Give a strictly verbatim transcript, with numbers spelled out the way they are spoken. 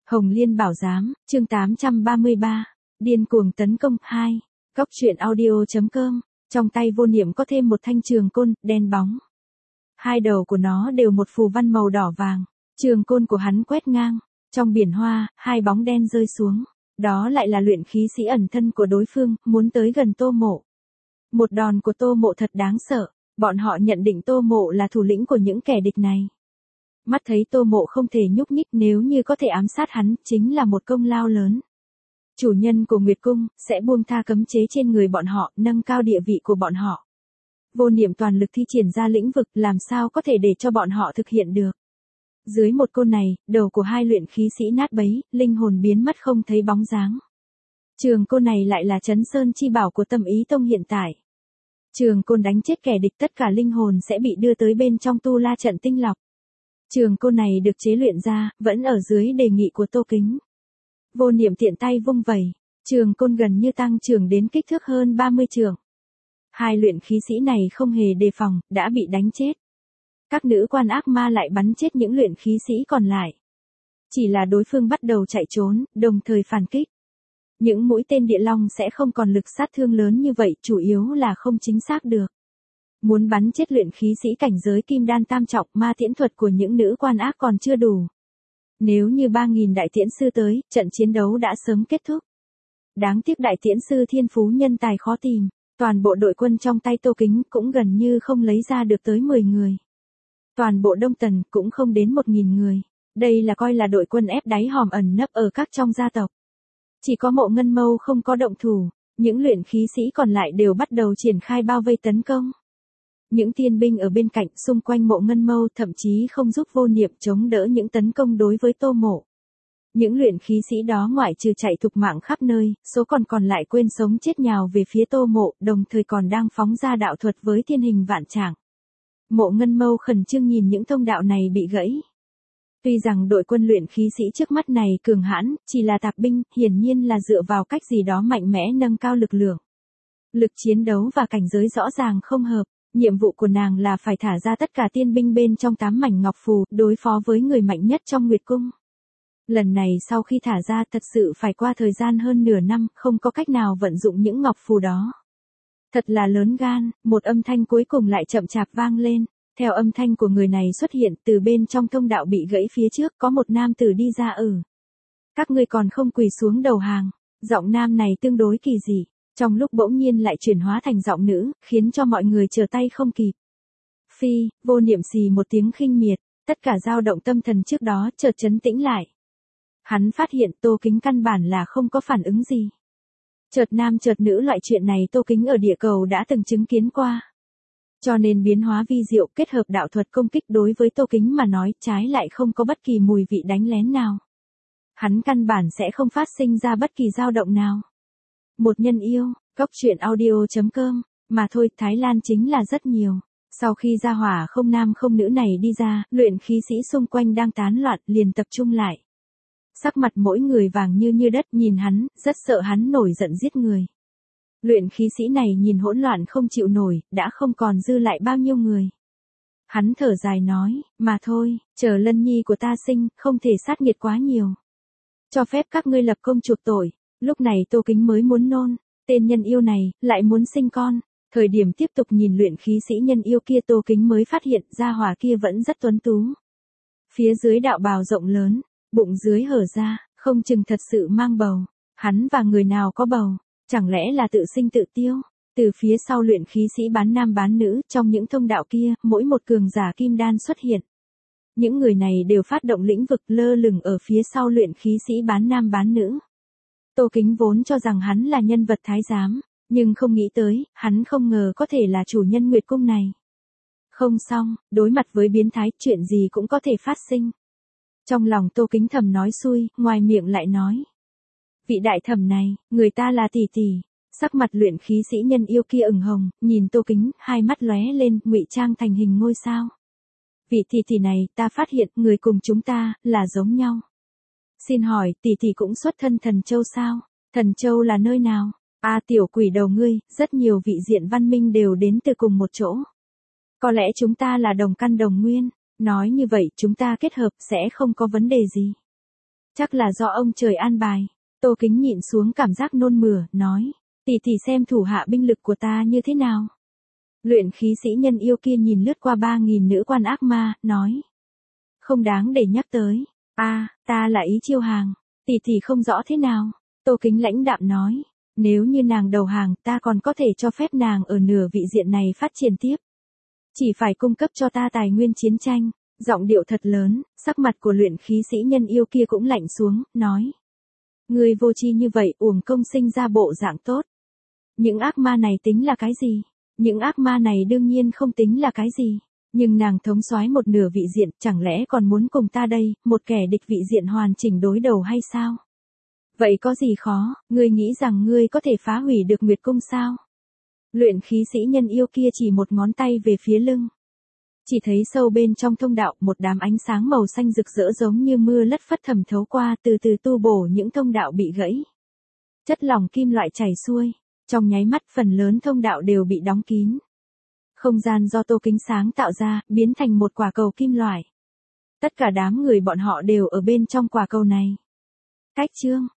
Hồng Liên Bảo Giám, chương tám trăm ba mươi ba, Điên cuồng tấn công hai, Cóc truyện audio.com, trong tay Vô Niệm có thêm một thanh trường côn, đen bóng. Hai đầu của nó đều một phù văn màu đỏ vàng, trường côn của hắn quét ngang, trong biển hoa, hai bóng đen rơi xuống, đó lại là luyện khí sĩ ẩn thân của đối phương, muốn tới gần Tô Mộ. Một đòn của Tô Mộ thật đáng sợ, bọn họ nhận định Tô Mộ là thủ lĩnh của những kẻ địch này. Mắt thấy Tô Mộ không thể nhúc nhích, nếu như có thể ám sát hắn, chính là một công lao lớn. Chủ nhân của Nguyệt Cung, sẽ buông tha cấm chế trên người bọn họ, nâng cao địa vị của bọn họ. Vô Niệm toàn lực thi triển ra lĩnh vực, làm sao có thể để cho bọn họ thực hiện được. Dưới một côn này, đầu của hai luyện khí sĩ nát bấy, linh hồn biến mất không thấy bóng dáng. Trường côn này lại là Trấn Sơn chi bảo của Tâm Ý Tông hiện tại. Trường côn đánh chết kẻ địch, tất cả linh hồn sẽ bị đưa tới bên trong tu la trận tinh lọc. Trường côn này được chế luyện ra, vẫn ở dưới đề nghị của Tô Kính. Vô Niệm tiện tay vung vẩy, trường côn gần như tăng trưởng đến kích thước hơn ba mươi trượng. Hai luyện khí sĩ này không hề đề phòng, đã bị đánh chết. Các nữ quan ác ma lại bắn chết những luyện khí sĩ còn lại. Chỉ là đối phương bắt đầu chạy trốn, đồng thời phản kích. Những mũi tên địa long sẽ không còn lực sát thương lớn như vậy, chủ yếu là không chính xác được. Muốn bắn chết luyện khí sĩ cảnh giới kim đan tam trọng, ma tiễn thuật của những nữ quan ác còn chưa đủ. Nếu như ba nghìn đại tiễn sư tới, trận chiến đấu đã sớm kết thúc. Đáng tiếc đại tiễn sư thiên phú nhân tài khó tìm, toàn bộ đội quân trong tay Tô Kính cũng gần như không lấy ra được tới mười người. Toàn bộ Đông Tần cũng không đến một nghìn người, đây là coi là đội quân ép đáy hòm ẩn nấp ở các trong gia tộc. Chỉ có Mộ Ngân Mâu không có động thủ, những luyện khí sĩ còn lại đều bắt đầu triển khai bao vây tấn công. Những tiên binh ở bên cạnh xung quanh Mộ Ngân Mâu thậm chí không giúp Vô Niệm chống đỡ những tấn công đối với Tô Mộ. Những luyện khí sĩ đó ngoại trừ chạy thục mạng khắp nơi, số còn còn lại quên sống chết nhào về phía Tô Mộ, đồng thời còn đang phóng ra đạo thuật với thiên hình vạn trạng. Mộ Ngân Mâu khẩn trương nhìn những thông đạo này bị gãy. Tuy rằng đội quân luyện khí sĩ trước mắt này cường hãn, chỉ là tạp binh, hiển nhiên là dựa vào cách gì đó mạnh mẽ nâng cao lực lượng. Lực chiến đấu và cảnh giới rõ ràng không hợp. Nhiệm vụ của nàng là phải thả ra tất cả tiên binh bên trong tám mảnh ngọc phù, đối phó với người mạnh nhất trong Nguyệt Cung. Lần này sau khi thả ra thật sự phải qua thời gian hơn nửa năm, không có cách nào vận dụng những ngọc phù đó. Thật là lớn gan, một âm thanh cuối cùng lại chậm chạp vang lên. Theo âm thanh của người này xuất hiện, từ bên trong thông đạo bị gãy phía trước có một nam tử đi ra. ừ. Các ngươi còn không quỳ xuống đầu hàng. Giọng nam này tương đối kỳ dị. Trong lúc bỗng nhiên lại chuyển hóa thành giọng nữ, khiến cho mọi người trở tay không kịp. Phi, Vô Niệm xì một tiếng khinh miệt, tất cả dao động tâm thần trước đó chợt trấn tĩnh lại. Hắn phát hiện Tô Kính căn bản là không có phản ứng gì. Chợt nam chợt nữ loại chuyện này Tô Kính ở địa cầu đã từng chứng kiến qua. Cho nên biến hóa vi diệu kết hợp đạo thuật công kích đối với Tô Kính mà nói trái lại không có bất kỳ mùi vị đánh lén nào. Hắn căn bản sẽ không phát sinh ra bất kỳ dao động nào. Một nhân yêu, Cóc truyện audio.com, mà thôi, Thái Lan chính là rất nhiều. Sau khi ra hỏa không nam không nữ này đi ra, luyện khí sĩ xung quanh đang tán loạn liền tập trung lại. Sắc mặt mỗi người vàng như như đất, nhìn hắn, rất sợ hắn nổi giận giết người. Luyện khí sĩ này nhìn hỗn loạn không chịu nổi, đã không còn dư lại bao nhiêu người. Hắn thở dài nói, mà thôi, chờ Lân Nhi của ta sinh, không thể sát nghiệt quá nhiều. Cho phép các ngươi lập công chuộc tội. Lúc này Tô Kính mới muốn nôn, tên nhân yêu này, lại muốn sinh con. Thời điểm tiếp tục nhìn luyện khí sĩ nhân yêu kia Tô Kính mới phát hiện ra hỏa kia vẫn rất tuấn tú. Phía dưới đạo bào rộng lớn, bụng dưới hở ra, không chừng thật sự mang bầu. Hắn và người nào có bầu, chẳng lẽ là tự sinh tự tiêu. Từ phía sau luyện khí sĩ bán nam bán nữ, trong những thông đạo kia, mỗi một cường giả kim đan xuất hiện. Những người này đều phát động lĩnh vực lơ lửng ở phía sau luyện khí sĩ bán nam bán nữ. Tô Kính vốn cho rằng hắn là nhân vật thái giám, nhưng không nghĩ tới, hắn không ngờ có thể là chủ nhân Nguyệt Cung này. Không xong, đối mặt với biến thái, chuyện gì cũng có thể phát sinh. Trong lòng Tô Kính thầm nói xui, ngoài miệng lại nói. Vị đại thẩm này, người ta là tỷ tỷ. Sắc mặt luyện khí sĩ nhân yêu kia ửng hồng, nhìn Tô Kính, hai mắt lóe lên, ngụy trang thành hình ngôi sao. Vị tỷ tỷ này, ta phát hiện, người cùng chúng ta, là giống nhau. Xin hỏi, tỷ tỷ cũng xuất thân Thần Châu sao? Thần Châu là nơi nào? A à, tiểu quỷ đầu ngươi, rất nhiều vị diện văn minh đều đến từ cùng một chỗ. Có lẽ chúng ta là đồng căn đồng nguyên, nói như vậy chúng ta kết hợp sẽ không có vấn đề gì. Chắc là do ông trời an bài. Tô Kính nhịn xuống cảm giác nôn mửa, nói. Tỷ tỷ xem thủ hạ binh lực của ta như thế nào. Luyện khí sĩ nhân yêu kia nhìn lướt qua ba nghìn nữ quan ác ma, nói. Không đáng để nhắc tới. a à, ta là Ý Chiêu Hàng. Tỷ tỷ không rõ thế nào. Tô Kính lãnh đạm nói. Nếu như nàng đầu hàng, ta còn có thể cho phép nàng ở nửa vị diện này phát triển tiếp. Chỉ phải cung cấp cho ta tài nguyên chiến tranh. Giọng điệu thật lớn, sắc mặt của luyện khí sĩ nhân yêu kia cũng lạnh xuống, nói. Người vô tri như vậy uổng công sinh ra bộ dạng tốt. Những ác ma này tính là cái gì? Những ác ma này đương nhiên không tính là cái gì. Nhưng nàng thống soái một nửa vị diện, chẳng lẽ còn muốn cùng ta đây, một kẻ địch vị diện hoàn chỉnh đối đầu hay sao? Vậy có gì khó, ngươi nghĩ rằng ngươi có thể phá hủy được Nguyệt Cung sao? Luyện khí sĩ nhân yêu kia chỉ một ngón tay về phía lưng. Chỉ thấy sâu bên trong thông đạo một đám ánh sáng màu xanh rực rỡ giống như mưa lất phất thẩm thấu qua, từ từ tu bổ những thông đạo bị gãy. Chất lỏng kim loại chảy xuôi, trong nháy mắt phần lớn thông đạo đều bị đóng kín. Không gian do Tô Kính sáng tạo ra, biến thành một quả cầu kim loại. Tất cả đám người bọn họ đều ở bên trong quả cầu này. Cách chương